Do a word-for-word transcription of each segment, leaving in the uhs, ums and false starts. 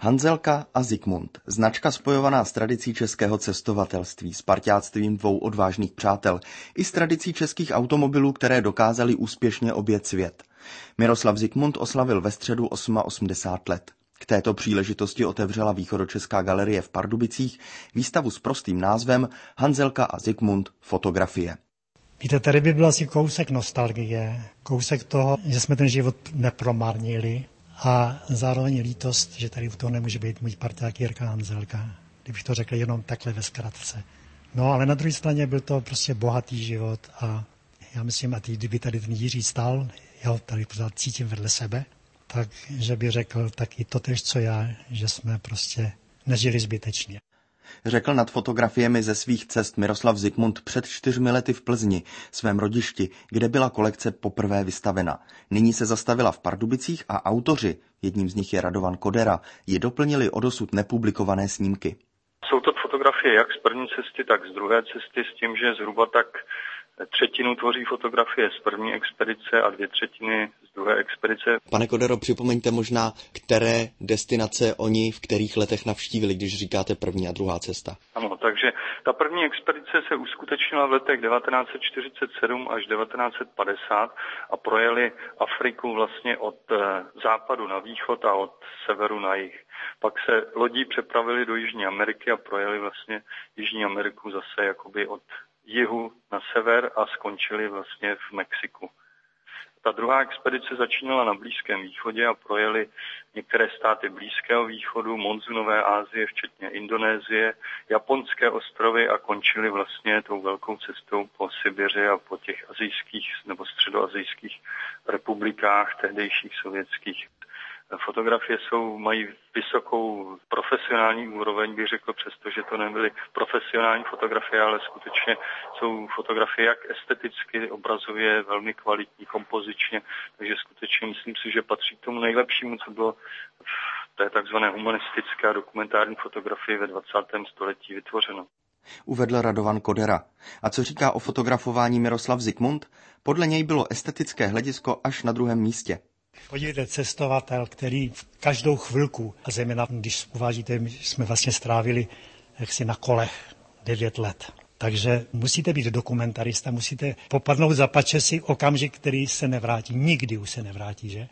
Hanzelka a Zikmund, značka spojovaná s tradicí českého cestovatelství, s parťáctvím dvou odvážných přátel i s tradicí českých automobilů, které dokázaly úspěšně objet svět. Miroslav Zikmund oslavil ve středu osmdesát osm let. K této příležitosti otevřela Východočeská galerie v Pardubicích výstavu s prostým názvem Hanzelka a Zikmund fotografie. Víte, tady by byl asi kousek nostalgie, kousek toho, že jsme ten život nepromarnili a zároveň lítost, že tady u toho nemůže být můj parťák Jirka Hanzelka, kdybych to řekl jenom takhle ve zkratce. No ale na druhé straně byl to prostě bohatý život a já myslím, a ty, kdyby tady ten Jiří stál, já ho tady pořád cítím vedle sebe, takže by řekl taky totéž, co já, že jsme prostě nežili zbytečně. Řekl nad fotografiemi ze svých cest Miroslav Zikmund před čtyřmi lety v Plzni, svém rodišti, kde byla kolekce poprvé vystavena. Nyní se zastavila v Pardubicích a autoři, jedním z nich je Radovan Kodera, ji doplnili o dosud nepublikované snímky. Jsou to fotografie jak z první cesty, tak z druhé cesty, s tím, že zhruba tak třetinu tvoří fotografie z první expedice a dvě třetiny z druhé expedice. Pane Kodero, připomeňte možná, které destinace oni v kterých letech navštívili, když říkáte první a druhá cesta. Ano, takže ta první expedice se uskutečnila v letech devatenáct set čtyřicet sedm až devatenáct set padesát a projeli Afriku vlastně od západu na východ a od severu na jih. Pak se lodí přepravili do Jižní Ameriky a projeli vlastně Jižní Ameriku zase jakoby od jihu na sever a skončili vlastně v Mexiku. Ta druhá expedice začínala na Blízkém východě a projeli některé státy Blízkého východu, monzunové Asie, včetně Indonésie, japonské ostrovy a končili vlastně tou velkou cestou po Sibiři a po těch asijských nebo středoasijských republikách tehdejších sovětských. Fotografie jsou, mají vysokou profesionální úroveň, bych řekl, přestože to nebyly profesionální fotografie, ale skutečně jsou fotografie jak esteticky, obrazově, velmi kvalitní, kompozičně, takže skutečně myslím si, že patří k tomu nejlepšímu, co bylo v té takzvané humanistické a dokumentární fotografii ve dvacátém století vytvořeno. Uvedl Radovan Kodera. A co říká o fotografování Miroslav Zikmund? Podle něj bylo estetické hledisko až na druhém místě. Podívejte, cestovatel, který v každou chvilku, a zejména když uvážíte, my jsme vlastně strávili jaksi na kolech devět let. Takže musíte být dokumentarista, musíte popadnout za pačesy okamžik, který se nevrátí. Nikdy už se nevrátí, že?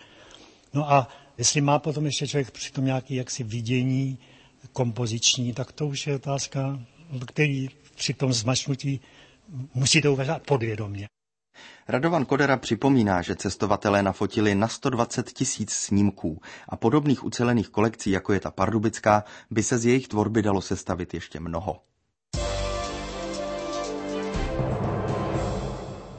No a jestli má potom ještě člověk přitom nějaké jaksi vidění kompoziční, tak to už je otázka, který při tom zmačnutí musíte uvažovat podvědomě. Radovan Kodera připomíná, že cestovatelé nafotili na sto dvacet tisíc snímků a podobných ucelených kolekcí, jako je ta pardubická, by se z jejich tvorby dalo sestavit ještě mnoho.